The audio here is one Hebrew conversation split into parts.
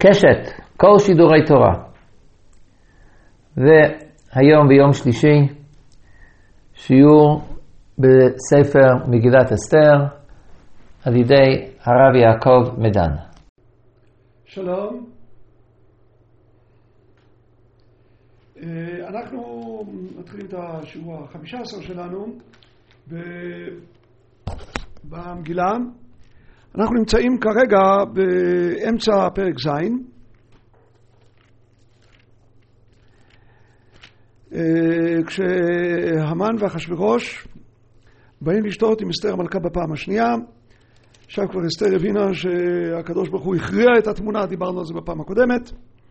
קשת, כל שידורי תורה. והיום ביום שלישי, שיעור בספר מגילת אסתר, על ידי הרב יעקב מדן. שלום. אנחנו מתחילים את השיעור ה-15 שלנו במגילה. אנחנו נמצאים כרגע באמצע פרק ז'. כשהמן ואחשוורוש באים לשתות עם אסתר המלכה בפעם השנייה. עכשיו כבר אסתר הבינה שהקדוש ברוך הוא הכריע את התמונה, דיברנו על זה בפעם הקודמת,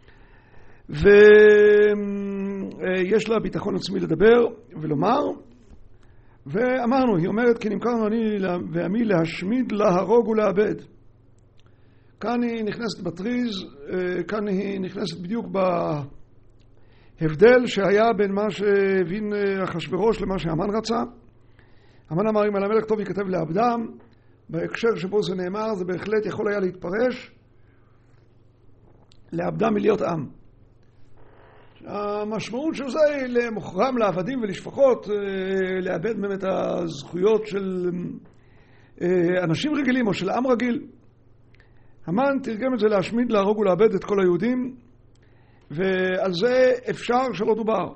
ויש לה ביטחון עצמי לדבר ולומר, ואמרנו, היא אומרת, כי נמכרנו אני ועמי להשמיד, להרוג ולאבד. כאן היא נכנסת בטריז, כאן היא נכנסת בדיוק בהבדל שהיה בין מה שהבין אחשוורוש למה שהמן רצה. המן אמר, אם על המלך טוב ייכתב לאבדם, בהקשר שבו זה נאמר, זה בהחלט יכול היה להתפרש לאבדם מלהיות עם. המשמעות של זה היא למוכרם לעבדים ולשפחות, לאבד באמת הזכויות של אנשים רגילים או של עם רגיל. המן תרגם את זה להשמיד, להרוג ולאבד את כל היהודים, ועל זה אפשר שלא דובר.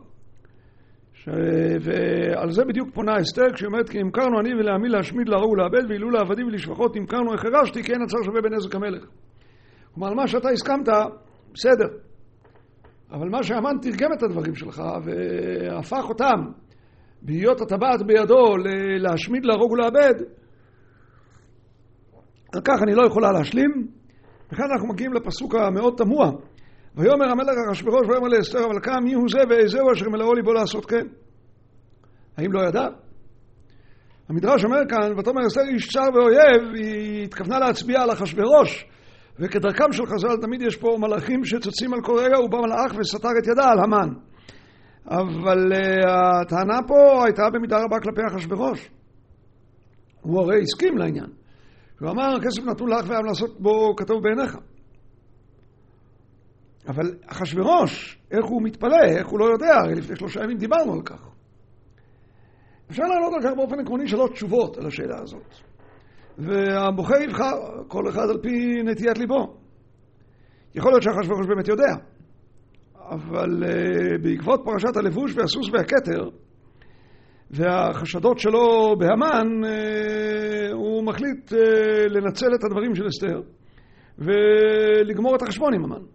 ועל זה בדיוק פונה אסתר, כשהיא אומרת, כי נמכרנו אני ולעמי להשמיד, להרוג ולאבד, ואילו לעבדים ולשפחות נמכרנו החרשתי, כי אין הצער שווה בנזק המלך. כלומר, מה שאתה הסכמת, בסדר. אבל מה שהמן תרגם את הדברים שלך והפך אותם בהיות הטבעת בידו להשמיד, להרוג ולאבד, על כך אני לא יכולה להשלים. וכאן אנחנו מגיעים לפסוק המאוד תמוה. ויאמר המלך אחשוורוש ויאמר לאסתר המלכה, מי הוא זה ואיזהו אשר מלאו ליבו לעשות כן? האם לא ידע? המדרש אומר כאן, ותאמר אסתר איש צר ואויב, היא התכוונה להצביע על אחשוורוש, וכדרכם של חז"ל תמיד יש פה מלאכים שצצים על כל רגע, הוא בא מלאך וסתר את ידה על המן. אבל הטענה פה הייתה במידה רבה כלפי אחשוורוש. הוא הרי הסכים לעניין. הוא אמר, הכסף נתון לך ועם לעשות בו כתוב בעיניך. אבל אחשוורוש, איך הוא מתפלא, איך הוא לא יודע, הרי לפני 3 ימים דיברנו על כך. אפשר לענות על כך באופן עקרוני 3 תשובות על השאלה הזאת. והבוחר יבחר, כל אחד על פי נטיית ליבו. יכול להיות שאחשוורוש באמת יודע, אבל בעקבות פרשת הלבוש והסוס והכתר, והחשדות שלו בהמן, הוא מחליט לנצל את הדברים של אסתר, ולגמור את החשבון עם המן.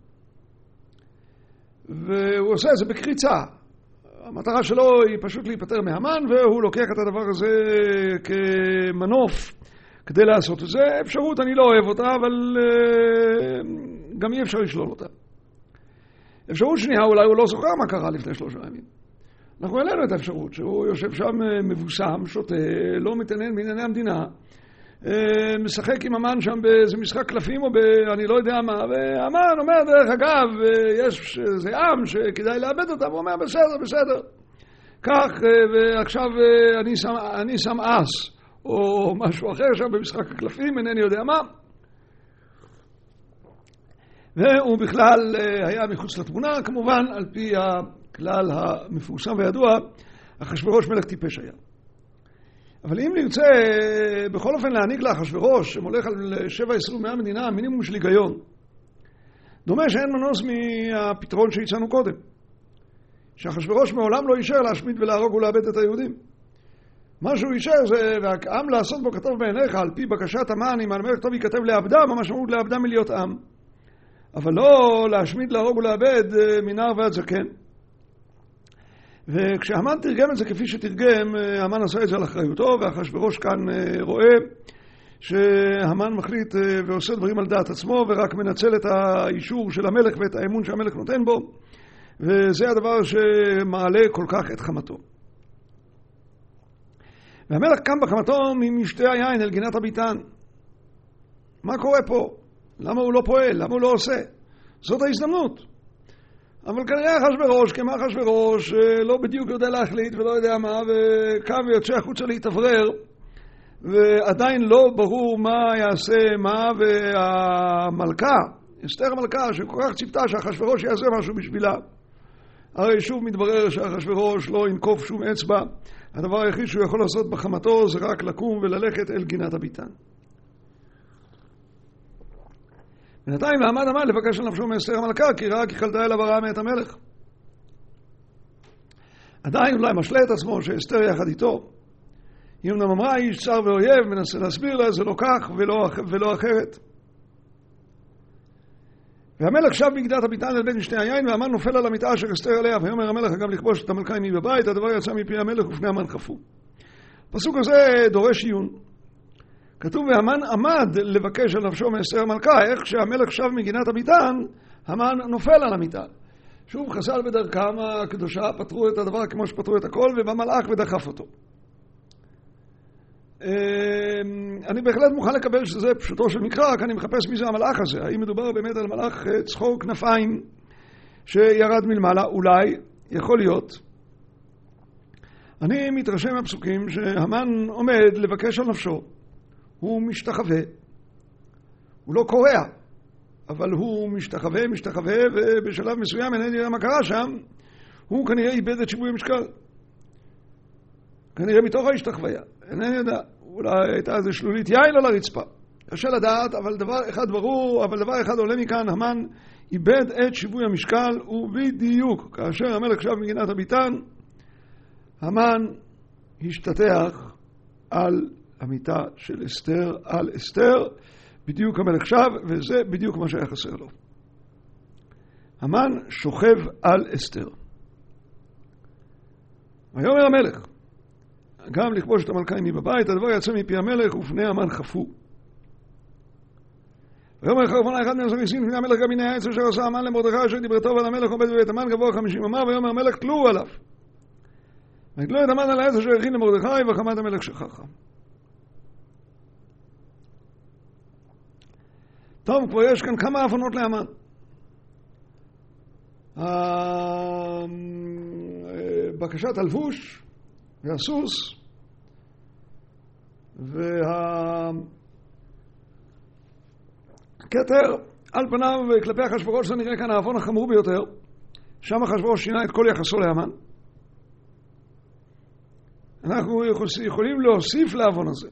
והוא עושה את זה בקריצה. המטרה שלו היא פשוט להיפטר מהמן, והוא לוקח את הדבר הזה כמנוף כדי לעשות את זה. אפשרות, אני לא אוהב אותה, אבל גם אי אפשר לשלול אותה. אפשרות שנייה, אולי הוא לא זוכר מה קרה לפני 3 ימים. אנחנו העלינו את האפשרות שהוא יושב שם מבוסם, שותה, לא מתעניין בענייני המדינה, משחק עם המן שם באיזה משחק קלפים או אני לא יודע מה, והמן אומר דרך אגב, יש איזה עם שכדאי לאבד אותה, והוא אומר בסדר, כך, ועכשיו אני שם אס, או משהו אחר שם במשחק הקלפים, אינני יודע מה, והוא בכלל היה מחוץ לתמונה, כמובן על פי הכלל המפורסם וידוע, אחשוורוש מלך טיפש היה. אבל אם נרצה בכל אופן להעניק לאחשוורוש, שמולך על 7 מהמדינה, מינימום של היגיון, דומה שאין מנוס מהפתרון שהצענו קודם, שאחשוורוש מעולם לא אישר להשמיד ולהרוג ולאבד את היהודים. מה שהוא אישר זה, והעם לעשות בו כתוב בעיניך, על פי בקשת המן, אם המלך טוב ייכתב לאבדם, המשמעות לאבדם מלהיות עם, אבל לא להשמיד, להרוג ולאבד מנער ועד זקן. וכשהמן תרגם את זה כפי שתרגם, המן עשה את זה על אחריותו, ואחשוורוש כאן רואה שהמן מחליט ועושה דברים על דעת עצמו, ורק מנצל את האישור של המלך ואת האמון שהמלך נותן בו, וזה הדבר שמעלה כל כך את חמתו. והמלך קם בחמתו ממשתה היין אל גינת הביתן. מה קורה פה? למה הוא לא פועל? למה הוא לא עושה? זאת ההזדמנות. אבל כנראה אחשוורוש, כמו אחשוורוש, לא בדיוק יודע להחליט ולא יודע מה, וקם ויוצא החוצה להתאוורר, ועדיין לא ברור מה יעשה מה, והמלכה אסתר המלכה שכל כך ציפתה שאחשוורוש יעשה משהו בשבילה, הרי שוב מתברר שאחשוורוש לא ינקוף שום אצבע, הדבר היחיד שהוא יכול לעשות בחמתו זה רק לקום וללכת אל גינת הביתן. בינתיים והמן עמד לבקש על נפשו מאסתר המלכה, כי ראה כי חלתה אליו הרעה מאת המלך. עדיין אולי משלה את עצמו שאסתר יחד איתו. היא אמנם אמרה איש צר ואויב, מנסה להסביר לה, זה לא כך ולא אחרת. והמלך שב בגדת הביתן אל בית משתה היין, והמן נופל על המיטה אשר אסתר עליה, ויאמר המלך גם לכבוש את המלכה עמי בבית, הדבר יצא מפי המלך ופני המן חפו. הפסוק הזה דורש עיון. כתוב והמן עמד לבקש על נפשו מאסתר המלכה, איך שהמלך שב מגינת הביתן, המן נופל על המיטה. שוב חז"ל בדרכם הקדושה פתרו את הדבר כמו שפתרו את הכל, ובמלאך ודחף אותו. אני בהחלט מוכן לקבל שזה פשוטו של מקרא, רק אני מחפש מי זה המלאך הזה. האם מדובר באמת על מלאך צחור כנפיים שירד מלמעלה? אולי, יכול להיות. אני מתרשם מהפסוקים שהמן עומד לבקש על נפשו. הוא משתחווה. הוא לא קורע, אבל הוא משתחווה, ובשלב מסוים אינני יודע מה קרה שם, הוא כנראה איבד את שיווי המשקל. כנראה מתוך ההשתחוויה. אינני יודע. אולי הייתה איזו שלולית יין על הרצפה. קשה לדעת, אבל דבר אחד ברור, אבל דבר אחד עולה מכאן, המן איבד את שיווי המשקל, ובדיוק כאשר המלך שב מגינת הביתן, המן השתטח על המיטה של אסתר, על אסתר, בדיוק המלך שב, וזה בדיוק מה שהיה חסר לו. המן שוכב על אסתר. ויאמר המלך, גם לכבוש את המלכה עמי בבית, הדבר יצא מפי המלך ופני המן חפו. ויאמר חרבונה אחד מהזריסין לפני המלך גם הנה העץ אשר עשה המן למרדכי אשר דיברתו ועל המלך עומד בבית המן גבוה 50 אמה, ויאמר המלך תלו עליו. ויתלו את המן על העץ אשר הכין למרדכי וחמת המלך שכחה. טוב, כבר יש כאן כמה הבנות להמן. בקשת הלבוש והסוס והכתר על פניו כלפי אחשוורוש זה נראה כאן העוון החמור ביותר. שם אחשוורוש שינה את כל יחסו להמן. אנחנו יכולים להוסיף לעוון הזה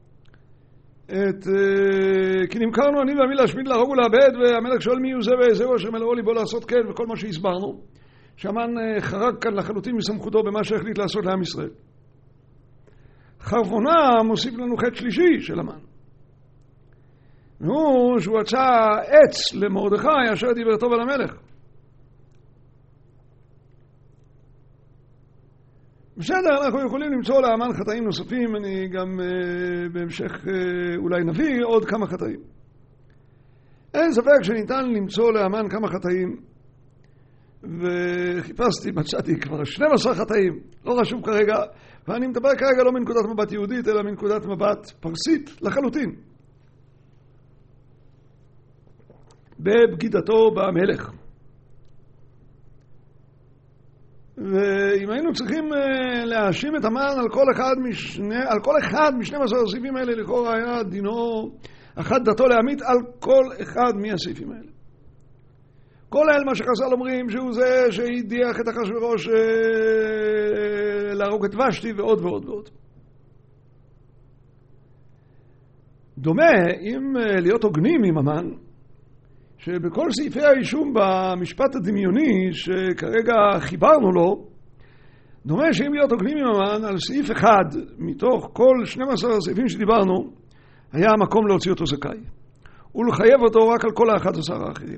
כי נמכרנו אני ועמי להשמיד להרוג ולאבד, והמלך שואל מי הוא זה וזהו אשר מלאו ליבו לעשות כן, וכל מה שהסברנו שהמן חרג כאן לחלוטין מסמכותו במה שהחליט לעשות לעם ישראל. חרבונה מוסיף לנו חטא שלישי של המן, והוא שהוא עצה עץ למרדכי אשר דיבר טוב על המלך. בסדר, אנחנו יכולים למצוא להמן חטאים נוספים, אני גם בהמשך אולי נביא עוד כמה חטאים. אין ספק שניתן למצוא להמן כמה חטאים, וחיפשתי, מצאתי כבר 12 חטאים, לא רשום כרגע, ואני מדבר כרגע לא מנקודת מבט יהודית, אלא מנקודת מבט פרסית לחלוטין. בבגידתו במלך. ואם היינו צריכים להאשים את המן על כל אחד מ-12 הסעיפים האלה, לכאורה היה דינו אחת דתו להמית על כל אחד מהסעיפים האלה. כל אל מה שחז"ל אומרים שהוא זה שהדיח את אחשוורוש להרוג את ושתי ועוד ועוד ועוד. דומה אם להיות הוגנים עם המן, שבכל סעיפי האישום במשפט הדמיוני שכרגע חיברנו לו, דומה שאם להיות הוגנים עם המן על סעיף אחד מתוך כל 12 הסעיפים שדיברנו, היה המקום להוציא אותו זכאי ולחייב אותו רק על כל ה-11 האחרים.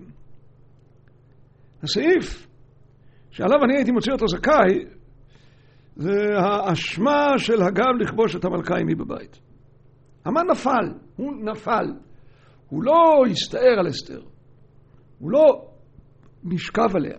הסעיף שעליו אני הייתי מוציא אותו זכאי זה האשמה של הגב לכבוש את המלכה עמי בבית. המן נפל, הוא נפל, הוא לא הסתער על אסתר, הוא לא נשכב עליה.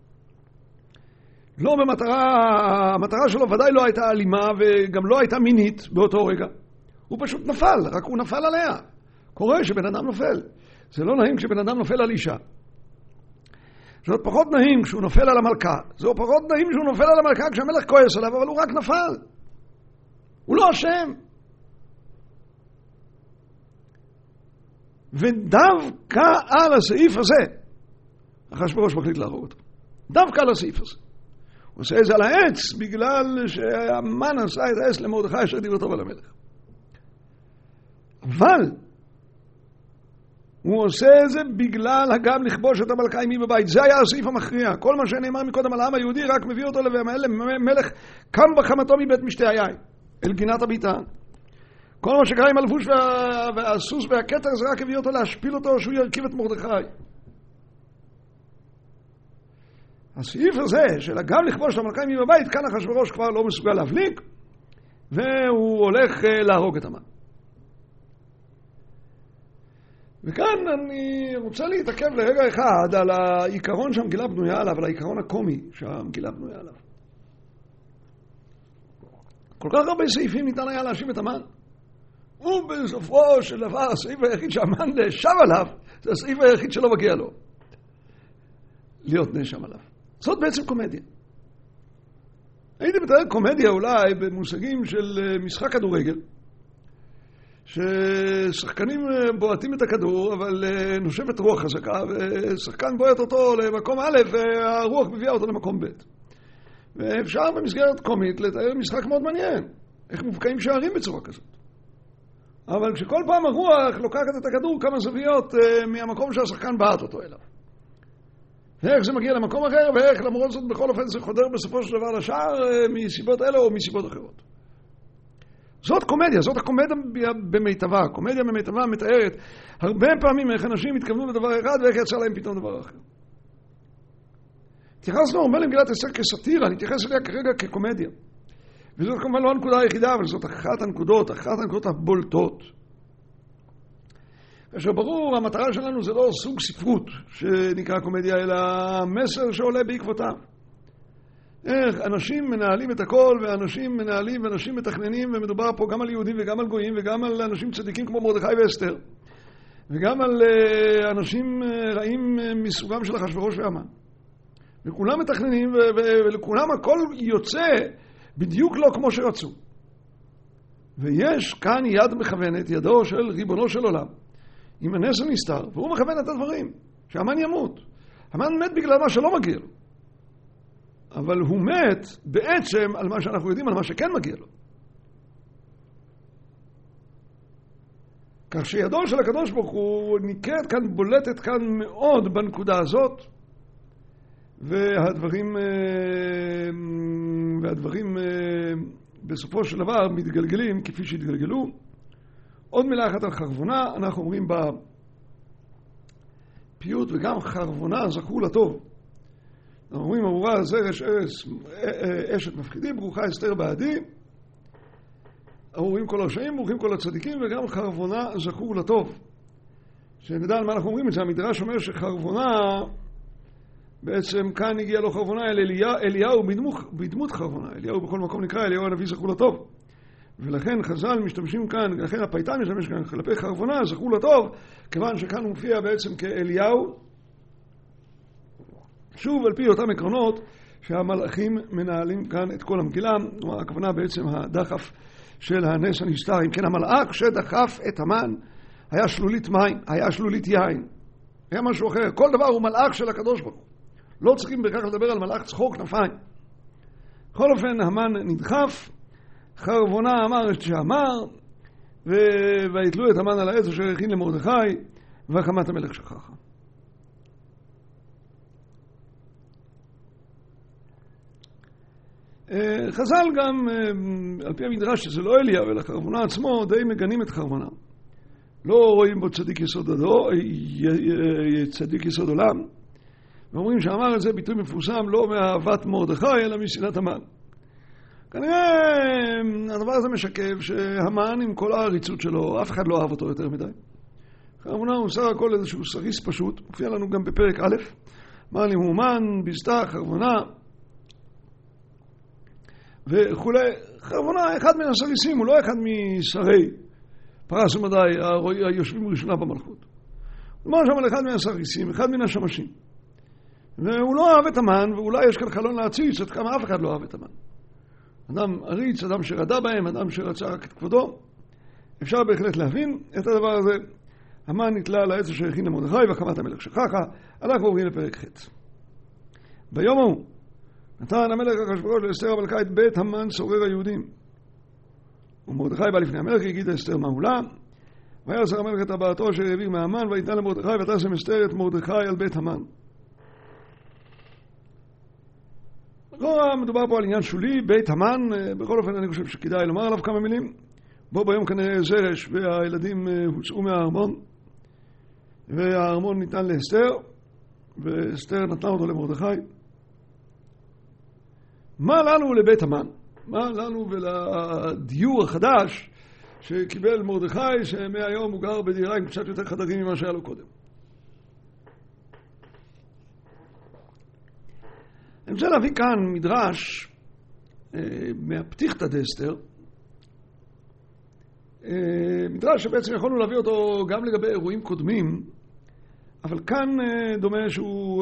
לא במטרה, המטרה שלו ודאי לא הייתה אלימה וגם לא הייתה מינית באותו רגע. הוא פשוט נפל, רק הוא נפל עליה. קורה שבן אדם נופל. זה לא נעים כשבן אדם נופל על אישה. זה עוד פחות נעים כשהוא נופל על המלכה. זה עוד פחות נעים כשהוא נופל על המלכה כשהמלך כועס עליו, אבל הוא רק נפל. הוא לא אשם. ודווקא על הסעיף הזה, אחשוורוש מחליט להרוג אותו. דווקא על הסעיף הזה. הוא עושה את זה על העץ, בגלל שהמן עשה את העץ למרדכי אשר דיבר טוב על המלך. אבל הוא עושה את זה בגלל גם לכבוש את המלכה אמי בבית. זה היה הסעיף המכריע. כל מה שנאמר מקודם על העם היהודי רק מביא אותו למלך קם בחמתו מבית משתי היין, אל גינת הביתן. כל מה שקרה עם הלבוש והסוס והכתר זה רק הביא אותו להשפיל אותו שהוא ירכיב את מרדכי. הסעיף הזה של גם לכבוש את המלכה אמי בבית, כאן אחשוורוש כבר לא מסוגל להבליג, והוא הולך להרוג את המן. וכאן אני רוצה להתעכב לרגע אחד על העיקרון שהמגילה בנויה עליו, על העיקרון הקומי שהמגילה בנויה עליו. כל כך הרבה סעיפים ניתן היה להאשים את המן. ובסופו של דבר הסעיף היחיד שהמן נאשם עליו, זה הסעיף היחיד שלא מגיע לו להיות נאשם עליו. זאת בעצם קומדיה. הייתי מתאר קומדיה אולי במושגים של משחק כדורגל, ששחקנים בועטים את הכדור, אבל נושבת רוח חזקה, ושחקן בועט אותו למקום א' והרוח מביאה אותו למקום ב'. ואפשר במסגרת קומית לתאר משחק מאוד מעניין, איך מובקעים שערים בצורה כזאת. אבל כשכל פעם הרוח לוקחת את הכדור כמה זוויות מהמקום שהשחקן בעט אותו אליו. ואיך זה מגיע למקום אחר, ואיך למרות זאת בכל אופן זה חודר בסופו של דבר לשער מסיבות אלה או מסיבות אחרות. זאת קומדיה, זאת הקומדיה במיטבה. הקומדיה במיטבה מתארת הרבה פעמים איך אנשים התכוונו לדבר אחד ואיך יצא להם פתאום דבר אחר. התייחסנו הרבה למגילת אסתר כסאטירה, אני אתייחס אליה כרגע כקומדיה. וזאת כמובן לא הנקודה היחידה, אבל זאת אחת הנקודות הבולטות. כאשר ברור, המטרה שלנו זה לא סוג ספרות שנקרא קומדיה, אלא מסר שעולה בעקבותיו. איך אנשים מנהלים את הכל, ואנשים מנהלים ואנשים מתכננים, ומדובר פה גם על יהודים וגם על גויים, וגם על אנשים צדיקים כמו מרדכי ואסתר, וגם על אנשים רעים מסוגם של אחשוורוש והמן. וכולם מתכננים, ולכולם הכל יוצא בדיוק לא כמו שרצו. ויש כאן יד מכוונת, ידו של ריבונו של עולם, עם הנס הנסתר, והוא מכוון את הדברים, שהמן ימות. המן מת בגלל מה שלא מגיע לו. אבל הוא מת בעצם על מה שאנחנו יודעים, על מה שכן מגיע לו. כך שידו של הקדוש ברוך הוא ניכרת כאן, בולטת כאן מאוד בנקודה הזאת, והדברים בסופו של דבר מתגלגלים כפי שהתגלגלו. עוד מילה אחת על חרבונה, אנחנו אומרים בפיוט וגם חרבונה זכו לטוב. אנחנו אומרים ארורה זרש אשת מפחידי, ברוכה אסתר בעדי, ארורים כל הרשעים, ברוכים כל הצדיקים, וגם חרבונה זכו לטוב. שנדע על מה אנחנו אומרים את זה, המדרש אומר שחרבונה, בעצם כאן הגיע לו חרבונה אל אליהו בדמות חרבונה. אליהו בכל מקום נקרא אליהו הנביא זכו לטוב. ולכן חז"ל משתמשים כאן, לכן הפייטן משתמש כאן כלפי חרבונה, זכו לטוב, כיוון שכאן הוא מופיע בעצם כאליהו, שוב על פי אותם עקרונות שהמלאכים מנהלים כאן את כל המגילה, הכוונה בעצם הדחף של הנס הנסתר. אם כן, המלאך שדחף את המן היה שלולית מים, היה שלולית יין, היה משהו אחר. כל דבר הוא מלאך של הקדוש ברוך הוא. לא צריכים בכך לדבר על מלאך צחוק כנפיים. בכל אופן, המן נדחף, חרבונה אמר את שאמר, ויתלו את המן על העץ אשר הכין למרדכי, והקמת המלך שכחה. חז"ל גם, על פי המדרש שזה לא אליהו, אלא חרבונה עצמו, די מגנים את חרבונה. לא רואים בו צדיק יסוד צדיק יסוד עולם. ואומרים שאמר את זה ביטוי מפורסם לא מאהבת מרדכי, אלא משנאת המן. כנראה הדבר הזה משקף שהמן עם כל העריצות שלו, אף אחד לא אהב אותו יותר מדי. חרבונה הוא סך הכל איזשהו סריס פשוט, מופיע לנו גם בפרק א', אמר לי הומן, ביזתה, חרבונה, וכולי. חרבונה אחד מן הסריסים, הוא לא אחד משרי פרס ומדי היושבים ראשונה במלכות. הוא אמר שם על אחד מן הסריסים, אחד מן השמשים. והוא לא אהב את המן, ואולי יש כאן חלון להציץ, עד כמה אף אחד לא אהב את המן. אדם עריץ, אדם שרדה בהם, אדם שרצה רק את כבודו. אפשר בהחלט להבין את הדבר הזה. המן נתלה על העץ אשר הכין למרדכי והקמת המלך שככה. אנחנו עוברים לפרק ח'. ביום ההוא נתן המלך אחשוורוש לאסתר המלכה את בית המן סורר היהודים. ומרדכי בא לפני המלך, הגידה אסתר מה הולה. ויעשר המלך את טבעתו אשר העביר מהמן, ויתנה למרדכי, ותשם אסתר את מרדכי על בית המן. מדובר פה על עניין שולי, בית המן. בכל אופן אני חושב שכדאי לומר עליו כמה מילים. בו ביום כנראה זרש והילדים הוצאו מהארמון, והארמון ניתן לאסתר, ואסתר נתנה אותו למרדכי. מה לנו לבית המן? מה לנו ולדיור החדש שקיבל מרדכי, שמהיום הוא גר בדירה עם קצת יותר חדרים ממה שהיה לו קודם? אני רוצה להביא כאן מדרש מהפתיחתא דאסתר, מדרש שבעצם יכולנו להביא אותו גם לגבי אירועים קודמים, אבל כאן דומה שהוא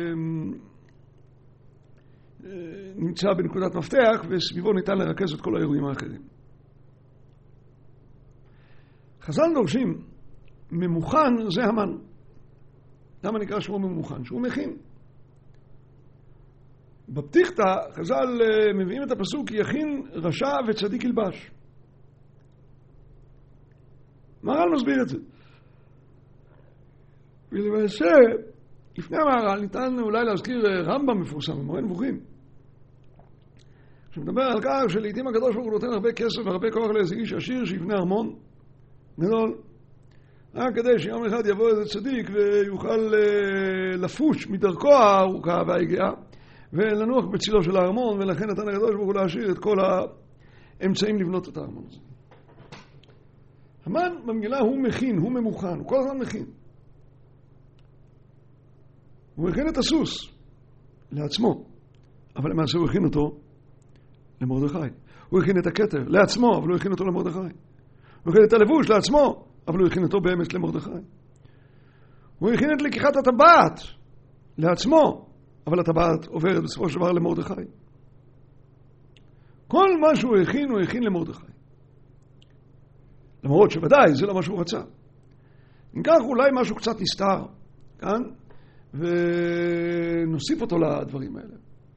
נמצא בנקודת מפתח, וסביבו ניתן לרכז את כל האירועים האחרים. חז"ל דורשים, ממוכן זה המן. למה נקרא שמו ממוכן? שהוא מכין. בפתיחתא חז"ל מביאים את הפסוק, יכין רשע וצדיק ילבש. מהר"ל מסביר את זה. ולמעשה, לפני המהר"ל ניתן אולי להזכיר רמב"ם מפורסם, מורה נבוכים, שמדבר על כך שלעיתים הקדוש ברוך הוא נותן הרבה כסף והרבה כוח לאיזה איש עשיר שיבנה ארמון גדול, רק כדי שיום אחד יבוא איזה צדיק ויוכל לפוש מדרכו הארוכה והיגעה ולנוח בצילו של הארמון, ולכן נתן הקדוש ברוך הוא להשאיר את כל האמצעים לבנות את הארמון הזה. המן במגילה הוא מכין, הוא ממוכן, הוא כל הזמן מכין. הוא הכין את הסוס לעצמו, אבל למעשה הוא הכין אותו למרדכי. הוא הכין את הכתר לעצמו, אבל הוא הכין אותו למרדכי. הוא הכין את הלבוש לעצמו, אבל הוא הכין אותו באמת למרדכי. הוא הכין את לקיחת הטבעת לעצמו, אבל הטבעת עוברת בסופו של דבר למרדכי. כל מה שהוא הכין, הוא הכין למרדכי. למרות שוודאי זה לא מה שהוא רצה. ניקח אולי משהו קצת נסתר כאן, ונוסיף אותו לדברים האלה.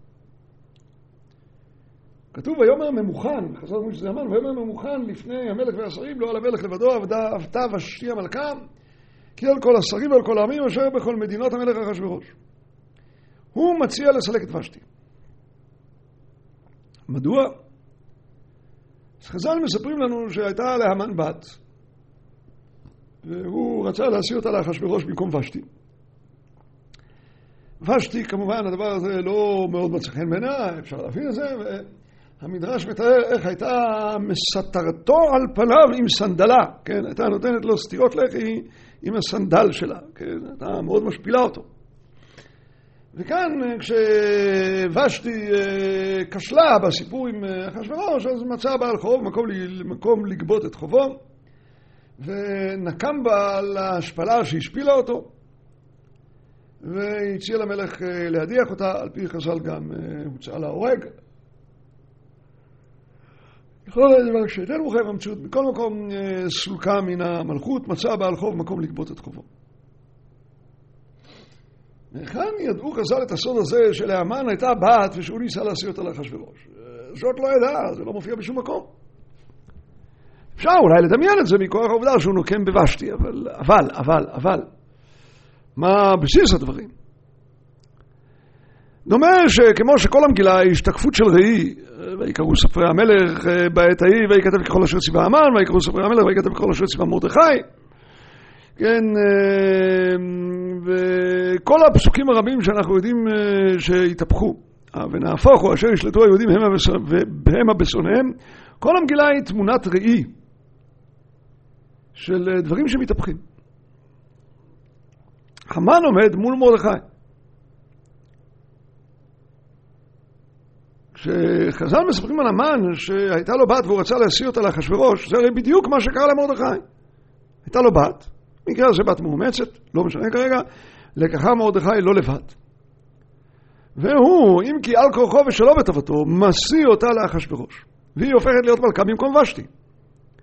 כתוב ויאמר ממוכן, חז"ל אומרים שזה המן, ויאמר ממוכן לפני המלך והשרים, לא על המלך לבדו, עבדה ושתי המלכה, כי על כל השרים ועל כל העמים אשר בכל מדינות המלך אחשוורוש. הוא מציע לסלק את ושתי. מדוע? חז"ל מספרים לנו שהייתה להמן בת, והוא רצה להשיא אותה לאחשוורוש במקום ושתי. ושתי, כמובן, הדבר הזה לא מאוד מצא חן בעיניו, אפשר להבין את זה, והמדרש מתאר איך הייתה מסתרתו על פניו עם סנדלה, כן? הייתה נותנת לו סטירות לחי עם הסנדל שלה, כן? הייתה מאוד משפילה אותו. וכאן, כשוושתי כשלה בסיפור עם אחשוורוש, אז מצא בעל חוב מקום לגבות את חובו, ונקם בה על ההשפלה שהשפילה אותו, והציע למלך להדיח אותה, על פי חז"ל גם הוצאה להורג. יכול להיות דבר שאיננו חייב המציאות, בכל מקום סולקה מן המלכות, מצא בעל חוב מקום לגבות את חובו. וכאן ידעו חז"ל את הסוד הזה שלהמן הייתה בת ושהוא ניסה להשיא אותה לאחשוורוש. זאת לא ידעה, זה לא מופיע בשום מקום. אפשר אולי לדמיין את זה מכוח העובדה שהוא נוקם בוושתי, אבל מה בסיס הדברים? דומה שכמו שכל המגילה היא השתקפות של ראי, ויקראו ספרי המלך בעת ההיא, ויקטב ככל אשר ציווה המן, ויקראו ספרי המלך, ויקטב ככל אשר ציווה מרדכי. כן, וכל הפסוקים הרבים שאנחנו יודעים שהתהפכו, ונהפוכו אשר ישלטו היהודים המה בשונאיהם, כל המגילה היא תמונת ראי של דברים שמתהפכים. המן עומד מול מרדכי. כשחז"ל מספרים על המן שהייתה לו בת והוא רצה להשיא אותה לאחשוורוש, זה הרי בדיוק מה שקרה למרדכי. הייתה לו בת, במקרה הזה בת מאומצת, לא משנה כרגע, לקחה מרדכי לא לבד. והוא, אם כי על כורחו ושלא בטובתו, משיא אותה לאחשוורוש. והיא הופכת להיות מלכה במקום ושתי.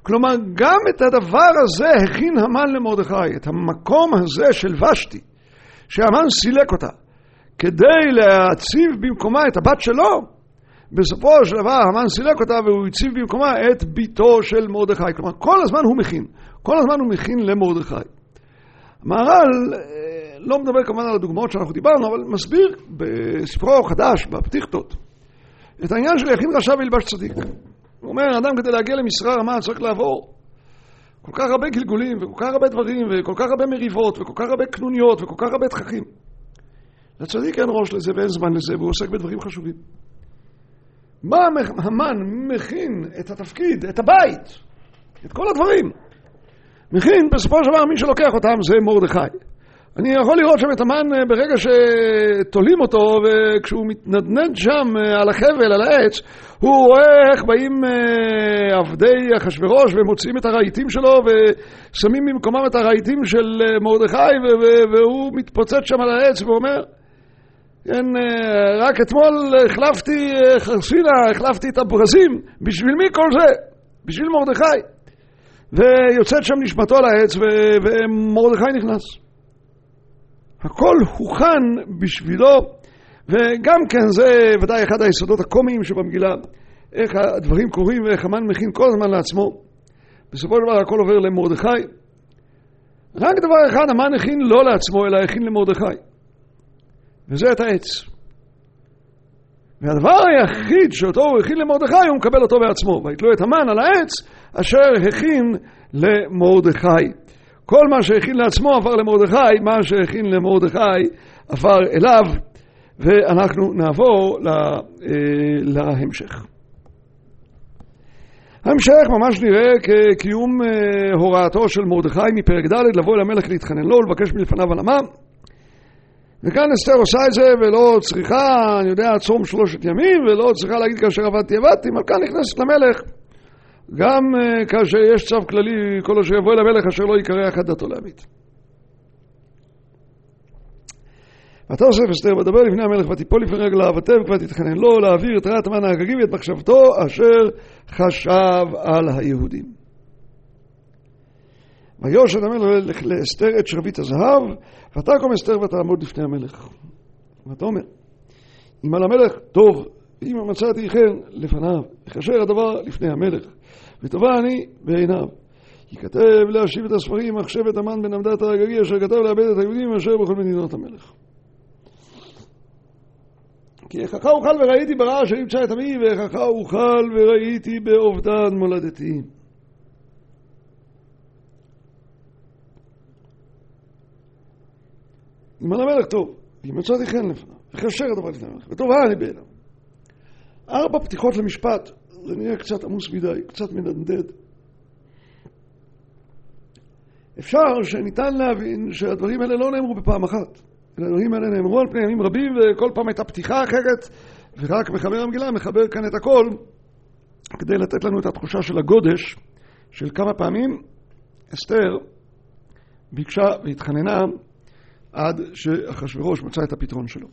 כלומר, גם את הדבר הזה הכין המן למרדכי, את המקום הזה של ושתי, שהמן סילק אותה, כדי להציב במקומה את הבת שלו. בסופו של דבר המן סילק אותה והוא הציב במקומה את ביתו של מרדכי. כלומר, כל הזמן הוא מכין, כל הזמן הוא מכין למרדכי. המהר"ל לא מדבר כמובן על הדוגמאות שאנחנו דיברנו, אבל מסביר בספרו חדש, בפתיחתות, את העניין של יכין רשע וילבש צדיק. הוא אומר, אדם כדי להגיע למשרה רמה צריך לעבור כל כך הרבה גלגולים וכל כך הרבה דברים וכל כך הרבה מריבות וכל כך הרבה קנוניות וכל כך הרבה תככים. לצדיק אין ראש לזה ואין זמן לזה, והוא עוסק בדברים חשובים. מה המן מכין את התפקיד, את הבית, את כל הדברים? מכין, בסופו של דבר מי שלוקח אותם זה מרדכי. אני יכול לראות שם את המן ברגע שתולים אותו, וכשהוא מתנדנד שם על החבל, על העץ, הוא רואה איך באים עבדי אחשוורוש ומוצאים את הרהיטים שלו ושמים במקומם את הרהיטים של מרדכי, והוא מתפוצץ שם על העץ ואומר, כן, רק אתמול החלפתי חרסינה, החלפתי את הברזים, בשביל מי כל זה? בשביל מרדכי. ויוצאת שם נשמתו על העץ ומרדכי נכנס. הכל הוכן בשבילו, וגם כן זה ודאי אחד היסודות הקומיים שבמגילה, איך הדברים קורים ואיך המן מכין כל הזמן לעצמו. בסופו של דבר הכל עובר למרדכי. רק דבר אחד המן הכין לא לעצמו אלא הכין למרדכי, וזה את העץ. והדבר היחיד שאותו הוא הכין למרדכי הוא מקבל אותו בעצמו, ויתלו את המן על העץ אשר הכין למרדכי. כל מה שהכין לעצמו עבר למרדכי, מה שהכין למרדכי עבר אליו, ואנחנו נעבור להמשך. ההמשך ממש נראה כקיום הוראתו של מרדכי מפרק ד' לבוא אל המלך להתחנן לו ולבקש מלפניו הנמה. וכאן אסתר עושה את זה ולא צריכה, אני יודע, צום 3 ימים, ולא צריכה להגיד כאשר עבדתי, מלכה נכנסת למלך. גם כאשר יש צו כללי, כל אשר יבוא אל המלך אשר לא יקרא אחת דתו להמית. ותוסף אסתר ודבר לפני המלך ותיפול לפני רגליו ותבך ותתחנן לו להעביר את רעת המן האגגי ואת מחשבתו אשר חשב על היהודים. ויושת המלך לאסתר את שרביט הזהב, ותקום אסתר ותעמוד לפני המלך. ותאמר, אם על המלך טוב, ואם מצאתי חן לפניו, יחשר הדבר לפני המלך, וטובה אני בעיניו. ייכתב להשיב את הספרים, מחשבת המן בן עמדת האגגי, אשר כתב לאבד את היהודים אשר בכל מדינות המלך. כי איכך אוכל וראיתי ברעה אשר ימצא את עמי, ואיכך אוכל וראיתי באובדן מולדתי. אם על המלך טוב, אם מצאתי חן לפניו, יחשר הדבר לפני המלך, וטובה אני בעיניו. 4 פתיחות למשפט, זה נראה קצת עמוס מדי, קצת מנדנד. אפשר שניתן להבין שהדברים האלה לא נאמרו בפעם אחת. הדברים האלה נאמרו על פני ימים רבים, וכל פעם הייתה פתיחה אחרת, ורק מחבר המגילה מחבר כאן את הכל, כדי לתת לנו את התחושה של הגודש, של כמה פעמים אסתר ביקשה והתחננה עד שאחשוורוש מצא את הפתרון שלו.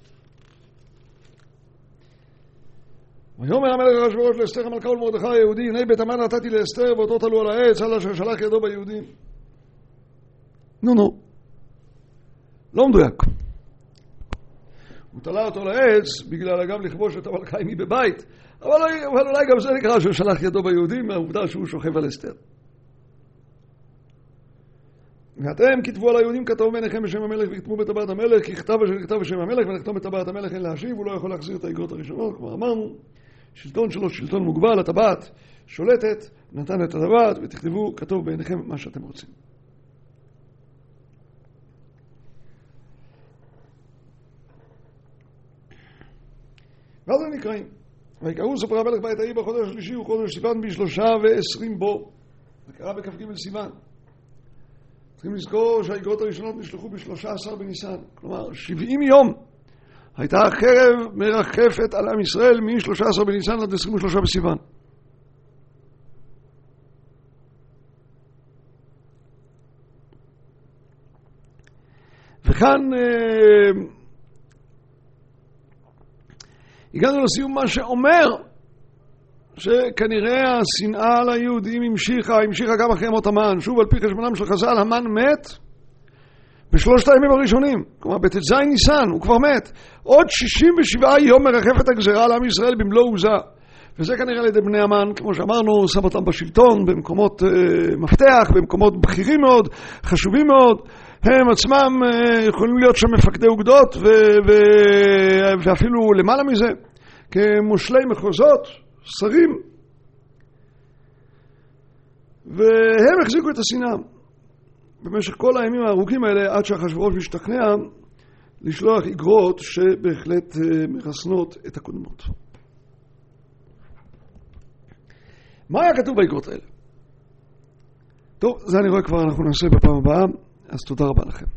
ויאמר המלך אחשוורוש לאסתר המלכה ולמרדכי היהודי, הנה בית המן נתתי לאסתר ואותו תלו על העץ, עד אשר שלח ידו ביהודים. נו. לא מדויק. הוא תלה אותו לעץ בגלל גם לכבוש את המלכה עמי בבית, אבל אולי גם זה נקרא שהוא שלח ידו ביהודים מהעובדה שהוא שוכב על אסתר. ואתם כתבו על היהודים כתוב ביניכם בשם המלך וכתבו בטבעת המלך, כי כתב אשר נכתב בשם המלך ולכתוב בטבעת המלך אין להשיב, הוא לא יכול להחזיר את האגרות הראשונות. כבר אמרנו, שלטון שלו שלטון מוגבל, הטבעת שולטת, נתן את הטבעת ותכתבו כתוב ביניכם מה שאתם רוצים. ואז הם נקראים. ויקראו ספרי המלך בית ההיא בחודש השלישי הוא חודש סיוון ב23 בו. זה קרה בכ"ג סיוון. צריכים לזכור שהאגרות הראשונות נשלחו ב13 בניסן. כלומר 70 יום הייתה החרב מרחפת על עם ישראל מ13 בניסן עד 23 בסיוון. וכאן הגענו לסיום מה שאומר שכנראה השנאה ליהודים המשיכה גם אחרי מות המן. שוב, על פי חשבונם של חז"ל, המן מת בשלושת הימים הראשונים. כלומר, בט"ז ניסן, הוא כבר מת. עוד 67 יום מרחפת הגזרה על עם ישראל במלוא עוזה. וזה כנראה על ידי בני המן, כמו שאמרנו, שם אותם בשלטון, במקומות מפתח, במקומות בכירים מאוד, חשובים מאוד. הם עצמם יכולים להיות שם מפקדי אוגדות, ואפילו למעלה מזה, כמושלי מחוזות, שרים. והם החזיקו את השנאה במשך כל הימים הארוכים האלה, עד שאחשוורוש משתכנע לשלוח איגרות שבהחלט מרסנות את הקודמות. מה היה כתוב באיגרות האלה? טוב, זה אני רואה כבר אנחנו נעשה בפעם הבאה, אז תודה רבה לכם.